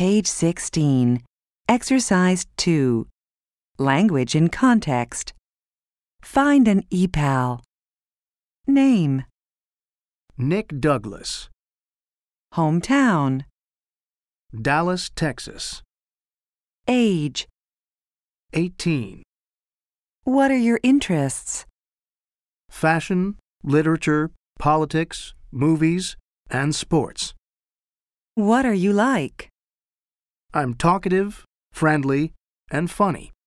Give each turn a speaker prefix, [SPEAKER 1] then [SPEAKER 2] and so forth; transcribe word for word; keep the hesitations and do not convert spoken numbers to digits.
[SPEAKER 1] Page sixteen. Exercise two. Language in context. Find an E P A L. Name.
[SPEAKER 2] Nick Douglas,
[SPEAKER 1] Hometown.
[SPEAKER 2] Dallas, Texas.
[SPEAKER 1] Age.
[SPEAKER 2] eighteen.
[SPEAKER 1] What are your interests?
[SPEAKER 2] Fashion, literature, politics, movies, and sports.
[SPEAKER 1] What are you like?
[SPEAKER 2] I'm talkative, friendly, and funny.